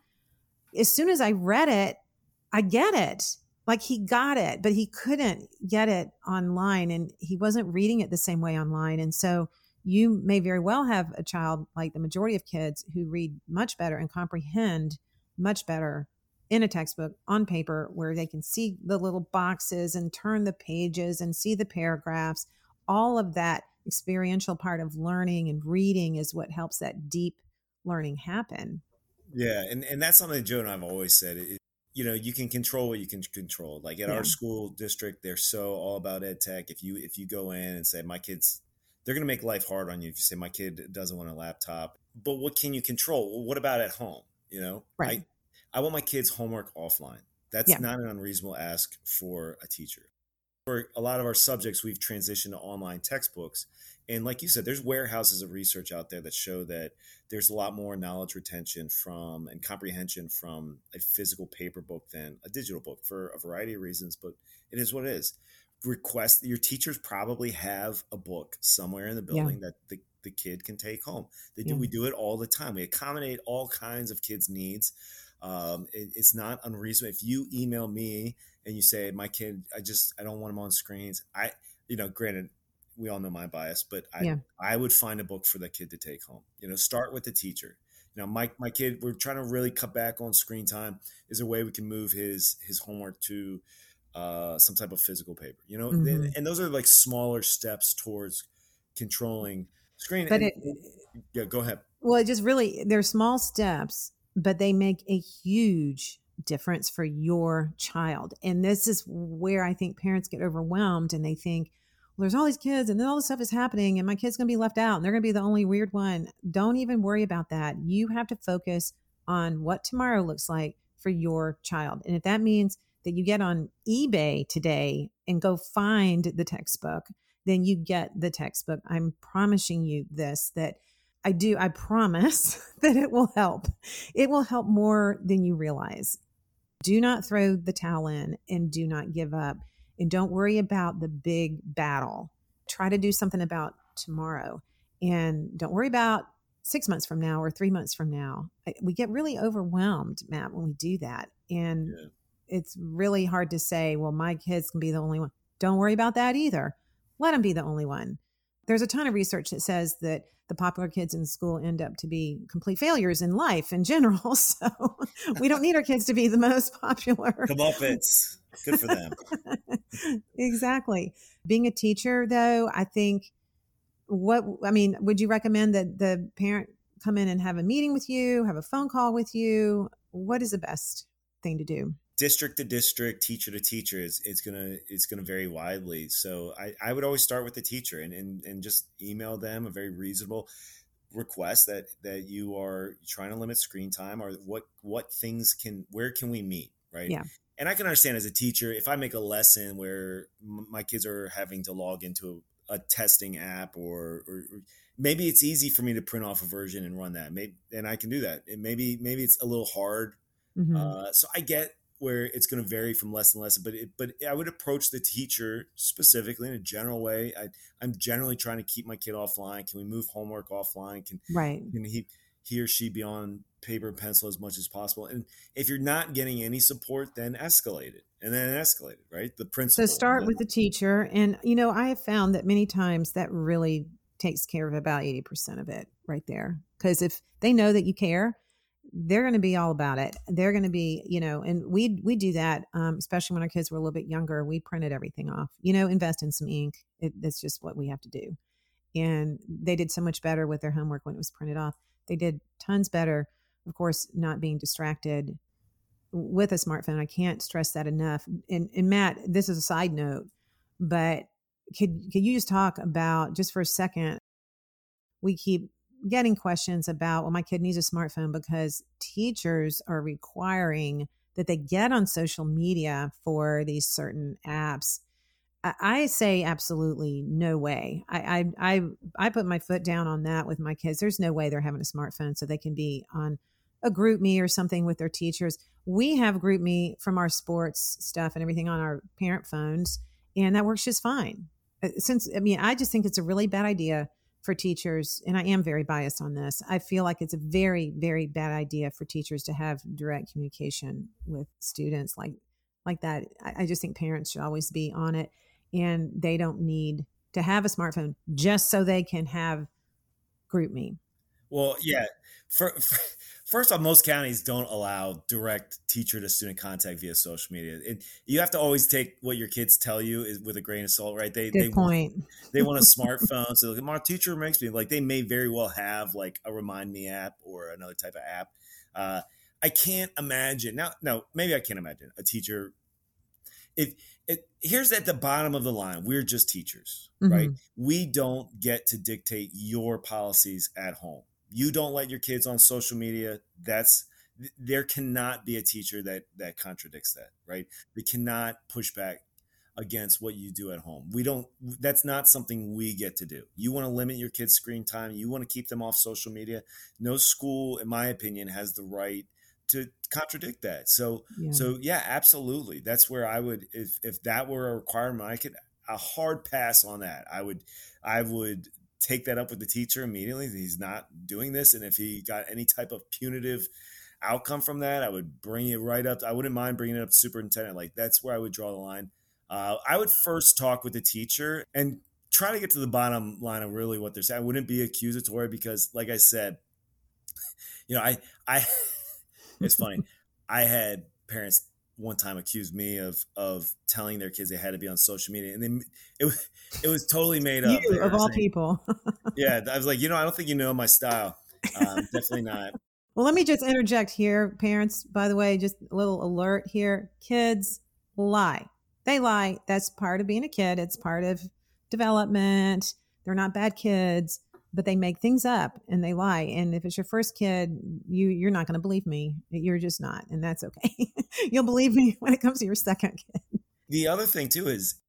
as soon as I read it, I get it. Like, he got it, but he couldn't get it online, and he wasn't reading it the same way online. And so you may very well have a child, like the majority of kids, who read much better and comprehend much better in a textbook on paper, where they can see the little boxes and turn the pages and see the paragraphs. All of that experiential part of learning and reading is what helps that deep learning happen. Yeah. And, and that's something Joe and I've always said. It, you know, you can control what you can control. Like at yeah. our school district, they're so all about ed tech. If you, if you go in and say, my kids, they're going to make life hard on you if you say my kid doesn't want a laptop. But what can you control? Well, what about at home? You know, right. I, I want my kids' homework offline. That's yeah. not an unreasonable ask for a teacher. For a lot of our subjects, we've transitioned to online textbooks. And like you said, there's warehouses of research out there that show that there's a lot more knowledge retention from and comprehension from a physical paper book than a digital book for a variety of reasons. But it is what it is. Request your teachers probably have a book somewhere in the building yeah. that the, the kid can take home. They do. Yeah. We do it all the time. We accommodate all kinds of kids' needs. Um, it, it's not unreasonable. If you email me and you say, my kid, I just, I don't want him on screens. I, you know, granted, we all know my bias, but I, yeah. I would find a book for the kid to take home. You know, start with the teacher. You know, my, my kid, we're trying to really cut back on screen time. Is there a way we can move his, his homework to uh, some type of physical paper, you know, mm-hmm. and, and those are like smaller steps towards controlling screen. But and, it, yeah, go ahead. Well, it just really, they're small steps, but they make a huge difference for your child. And this is where I think parents get overwhelmed and they think, well, there's all these kids and then all this stuff is happening and my kid's going to be left out and they're going to be the only weird one. Don't even worry about that. You have to focus on what tomorrow looks like for your child. And if that means that you get on eBay today and go find the textbook then you get the textbook. I'm promising you this, that I do, I promise that it will help. It will help more than you realize. Do not throw the towel in and do not give up. And don't worry about the big battle. Try to do something about tomorrow. And don't worry about six months from now or three months from now. We get really overwhelmed, Matt, when we do that. And yeah. It's really hard to say, well, my kids can be the only one. Don't worry about that either. Let them be the only one. There's a ton of research that says that the popular kids in school end up to be complete failures in life in general. So we don't need our kids to be the most popular. Comeuppance. Good for them. Exactly. Being a teacher, though, I think what, I mean, would you recommend that the parent come in and have a meeting with you, have a phone call with you? What is the best thing to do? District to district, teacher to teacher, is it's gonna it's gonna vary widely. So I, I would always start with the teacher and, and and just email them a very reasonable request that that you are trying to limit screen time, or what what things can where can we meet, right? Yeah. And I can understand as a teacher, if I make a lesson where m- my kids are having to log into a, a testing app, or, or maybe it's easy for me to print off a version and run that, maybe, and I can do that. And maybe maybe it's a little hard. Mm-hmm. Uh, so I get where it's going to vary from lesson to lesson, but it, but I would approach the teacher specifically in a general way. I, I'm generally trying to keep my kid offline. Can we move homework offline? Can, right. can he, he or she be on paper and pencil as much as possible? And if you're not getting any support, then escalate it, and then escalate it, right? The principal. So start with the teacher. And, you know, I have found that many times that really takes care of about eighty percent of it right there. Because if they know that you care, they're going to be all about it. They're going to be, you know, and we we do that, um, especially when our kids were a little bit younger. We printed everything off, you know, invest in some ink. It, that's just what we have to do. And they did so much better with their homework when it was printed off. They did tons better, of course, not being distracted with a smartphone. I can't stress that enough. And, and Matt, this is a side note, but could could you just talk about, just for a second, we keep getting questions about, well, my kid needs a smartphone because teachers are requiring that they get on social media for these certain apps. I, I say absolutely no way. I, I I I put my foot down on that with my kids. There's no way they're having a smartphone so they can be on a GroupMe or something with their teachers. We have GroupMe from our sports stuff and everything on our parent phones, and that works just fine. Since I mean, I just think it's a really bad idea for teachers, and I am very biased on this. I feel like it's a very, very bad idea for teachers to have direct communication with students like like that. I, I just think parents should always be on it, and they don't need to have a smartphone just so they can have GroupMe. Well, yeah. For, for, first off, most counties don't allow direct teacher to student contact via social media. And you have to always take what your kids tell you is with a grain of salt, right? They Good they point. Want, they want a smartphone, so like, my teacher makes me like they may very well have like a Remind Me app or another type of app. Uh, I can't imagine now. No, maybe I can't imagine a teacher. If it, here's at the bottom of the line, we're just teachers, mm-hmm. right? We don't get to dictate your policies at home. You don't let your kids on social media. That's there cannot be a teacher that that contradicts that, right? They cannot push back against what you do at home. We don't. That's not something we get to do. You want to limit your kids' screen time. You want to keep them off social media. No school, in my opinion, has the right to contradict that. So, yeah. so yeah, absolutely. That's where I would, if if that were a requirement, I could a hard pass on that. I would, I would. take that up with the teacher immediately. He's not doing this. And if he got any type of punitive outcome from that, I would bring it right up. I wouldn't mind bringing it up to superintendent. Like that's where I would draw the line. Uh, I would first talk with the teacher and try to get to the bottom line of really what they're saying. I wouldn't be accusatory because like I said, you know, I, I, it's funny. I had parents one time accused me of of telling their kids they had to be on social media, and then it was it was totally made up. You of all saying, people. Yeah, I was like, you know, I don't think you know my style. Um, definitely not. Well, let me just interject here, parents. By the way, just a little alert here: kids lie. They lie. That's part of being a kid. It's part of development. They're not bad kids, but they make things up and they lie. And if it's your first kid, you, you're not going to believe me. You're just not. And that's okay. You'll believe me when it comes to your second kid. The other thing too is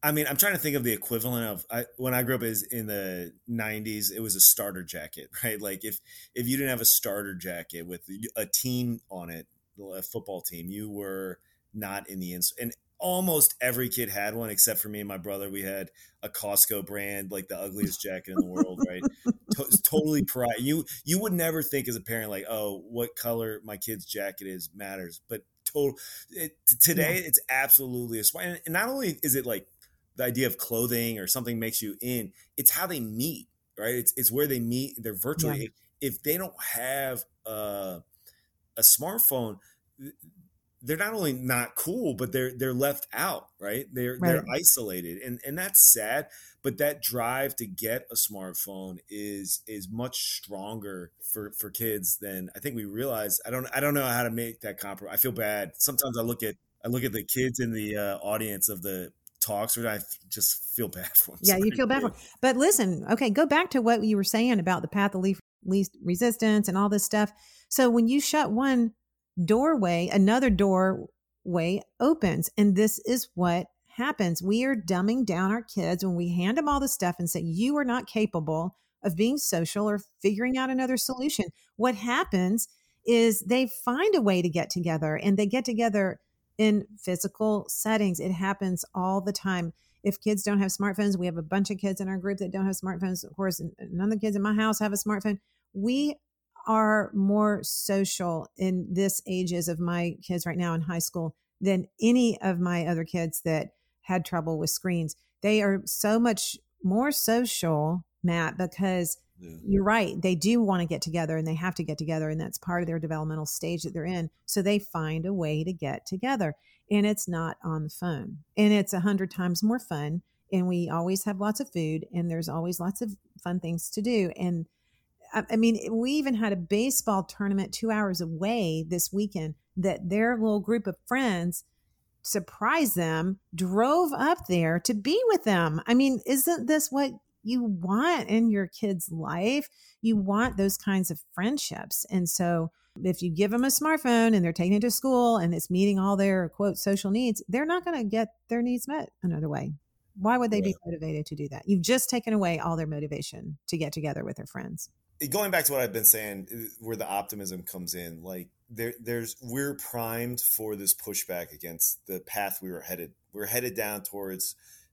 I mean, I'm trying to think of the equivalent of I, when I grew up is in the nineties, it was a starter jacket, right? Like if, if you didn't have a starter jacket with a team on it, a football team, you were not in the ins. And almost every kid had one except for me and my brother. We had a Costco brand, like the ugliest jacket in the world, right? To- totally pride. You, you would never think as a parent, like, oh, what color my kid's jacket is matters. But total it, today yeah. It's absolutely a swine. And not only is it like, the idea of clothing or something makes you in, it's how they meet, right? It's it's where they meet. They're virtually. Yeah. If, if they don't have a, a smartphone, they're not only not cool, but they're they're left out, right? They're right. They're isolated, and and that's sad. But that drive to get a smartphone is is much stronger for, for kids than I think we realize. I don't I don't know how to make that compromise. I feel bad sometimes. I look at I look at the kids in the uh, audience of the talks where I just feel bad for them. Yeah, you feel bad for them. But listen, okay, go back to what you were saying about the path of least, least resistance and all this stuff. So when you shut one doorway, another doorway opens. And this is what happens. We are dumbing down our kids when we hand them all the stuff and say, you are not capable of being social or figuring out another solution. What happens is they find a way to get together, and they get together in physical settings. It happens all the time. If kids don't have smartphones, we have a bunch of kids in our group that don't have smartphones. Of course, none of the kids in my house have a smartphone. We are more social in this ages of my kids right now in high school than any of my other kids that had trouble with screens. They are so much more social, Matt, because yeah. You're right. They do want to get together, and they have to get together, and that's part of their developmental stage that they're in. So they find a way to get together, and it's not on the phone, and it's a hundred times more fun. And we always have lots of food, and there's always lots of fun things to do. And I, I mean, we even had a baseball tournament two hours away this weekend that their little group of friends surprised them, drove up there to be with them. I mean, isn't this what you want in your kid's life? You want those kinds of friendships. And so if you give them a smartphone and they're taking it to school and it's meeting all their quote social needs, they're not going to get their needs met another way. Why would they yeah. be motivated to do that? You've just taken away all their motivation to get together with their friends. Going back to what I've been saying, where the optimism comes in, like there, there's, we're primed for this pushback against the path we were headed. We're headed down towards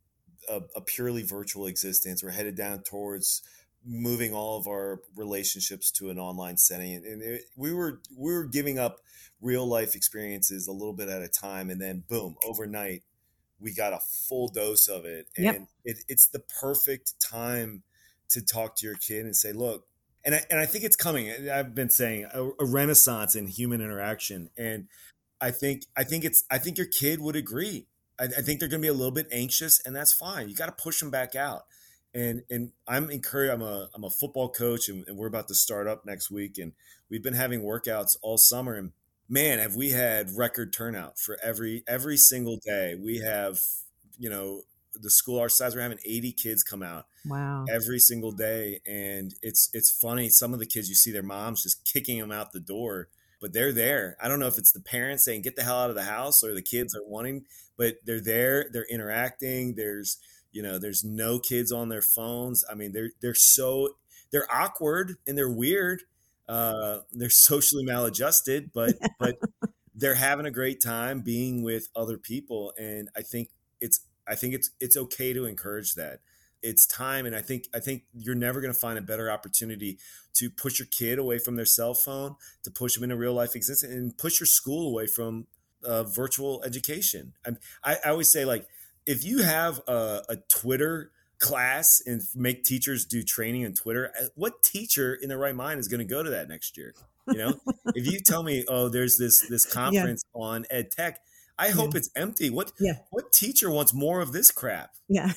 A, a purely virtual existence. We're headed down towards moving all of our relationships to an online setting. And, and it, we were we were giving up real life experiences a little bit at a time. And then boom, overnight, we got a full dose of it. And yep. it, it's the perfect time to talk to your kid and say, look, and I, and I think it's coming. I've been saying a, a renaissance in human interaction. And I think I think it's I think your kid would agree. I think they're going to be a little bit anxious, and that's fine. You got to push them back out. And and I'm encouraged. I'm a I'm a football coach, and, and we're about to start up next week. And we've been having workouts all summer. And man, have we had record turnout for every every single day. We have, you know, the school our size. We're having eighty kids come out. Wow. Every single day, and it's it's funny. Some of the kids, you see their moms just kicking them out the door, but they're there. I don't know if it's the parents saying get the hell out of the house or the kids are wanting. But they're there, they're interacting. There's, you know, there's no kids on their phones. I mean, they're, they're so, they're awkward and they're weird. Uh, they're socially maladjusted, but, but they're having a great time being with other people. And I think it's, I think it's, it's okay to encourage that. It's time. And I think, I think you're never going to find a better opportunity to push your kid away from their cell phone, to push them into real life existence, and push your school away from Uh, virtual education. I, I always say, like, if you have a, a Twitter class and make teachers do training on Twitter, what teacher in their right mind is going to go to that next year? You know, if you tell me, oh, there's this this conference yeah. on ed tech, I hope yeah. it's empty. What yeah. what teacher wants more of this crap? Yeah.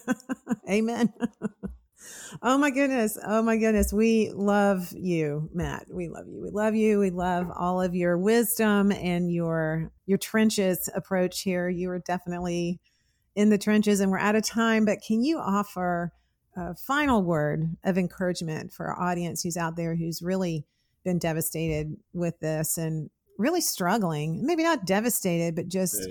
Amen. Oh my goodness. Oh my goodness. We love you, Matt. We love you. We love you. We love all of your wisdom and your, your trenches approach here. You are definitely in the trenches, and we're out of time, but can you offer a final word of encouragement for our audience who's out there, who's really been devastated with this and really struggling, maybe not devastated, but just, yeah.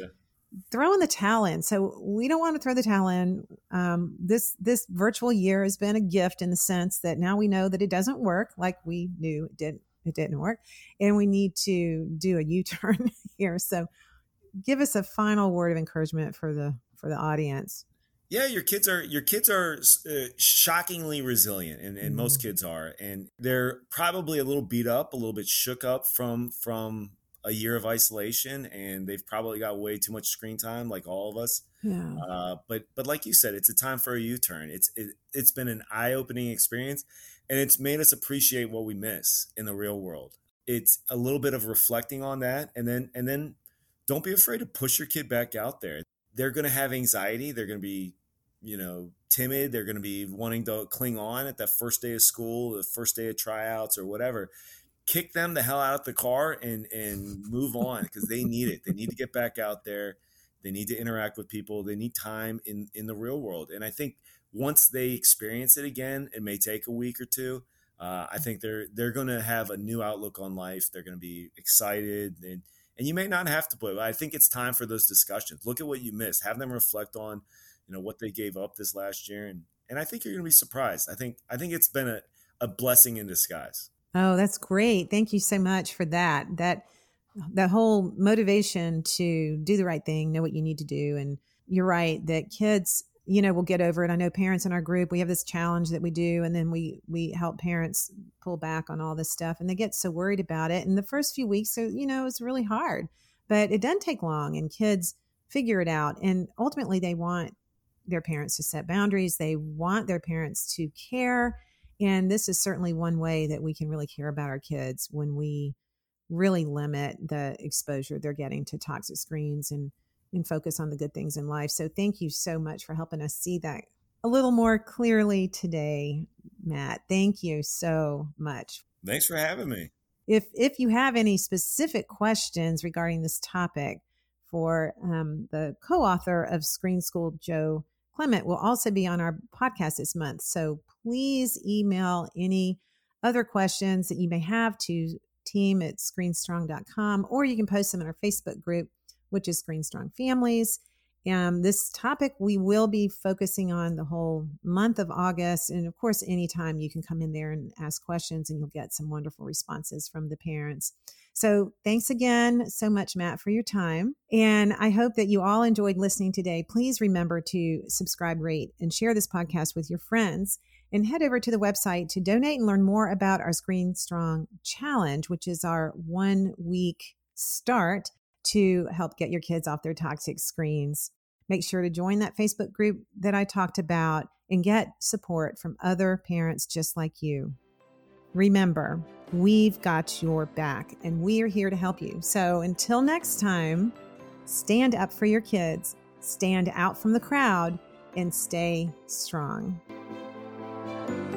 throwing the towel in. So we don't want to throw the towel in. Um, this this virtual year has been a gift in the sense that now we know that it doesn't work like we knew it didn't. It didn't work, and we need to do a U-turn here. So, give us a final word of encouragement for the for the audience. Yeah, your kids are your kids are uh, shockingly resilient, and, and mm-hmm. most kids are, and they're probably a little beat up, a little bit shook up from from a year of isolation, and they've probably got way too much screen time, like all of us. Yeah. Uh, but but like you said, it's a time for a U-turn. It's it, it's been an eye-opening experience, and it's made us appreciate what we miss in the real world. It's a little bit of reflecting on that, and then and then don't be afraid to push your kid back out there. They're going to have anxiety. They're going to be, you know, timid. They're going to be wanting to cling on at that first day of school, the first day of tryouts or whatever. Kick them the hell out of the car and and move on, because they need it. They need to get back out there. They need to interact with people. They need time in, in the real world. And I think once they experience it again, it may take a week or two. Uh, I think they're they're going to have a new outlook on life. They're going to be excited, and and you may not have to put. But I think it's time for those discussions. Look at what you missed. Have them reflect on, you know, what they gave up this last year, and and I think you're going to be surprised. I think I think it's been a, a blessing in disguise. Oh, that's great. Thank you so much for that. That that whole motivation to do the right thing, know what you need to do. And you're right that kids, you know, will get over it. I know parents in our group, we have this challenge that we do, and then we we help parents pull back on all this stuff, and they get so worried about it. And the first few weeks, so you know, it's really hard, but it doesn't take long, and kids figure it out. And ultimately, they want their parents to set boundaries. They want their parents to care. And this is certainly one way that we can really care about our kids, when we really limit the exposure they're getting to toxic screens and, and focus on the good things in life. So thank you so much for helping us see that a little more clearly today, Matt. Thank you so much. Thanks for having me. If if you have any specific questions regarding this topic for um, the co-author of Screen School, Joe Clement, will also be on our podcast this month. So please email any other questions that you may have to team at screen strong dot com, or you can post them in our Facebook group, which is Screen Strong Families. Um, this topic we will be focusing on the whole month of August. And of course, anytime you can come in there and ask questions, and you'll get some wonderful responses from the parents. So thanks again so much, Matt, for your time. And I hope that you all enjoyed listening today. Please remember to subscribe, rate, and share this podcast with your friends. And head over to the website to donate and learn more about our Screen Strong Challenge, which is our one week start to help get your kids off their toxic screens. Make sure to join that Facebook group that I talked about and get support from other parents just like you. Remember, we've got your back, and we are here to help you. So until next time, stand up for your kids, stand out from the crowd, and stay strong. Thank you.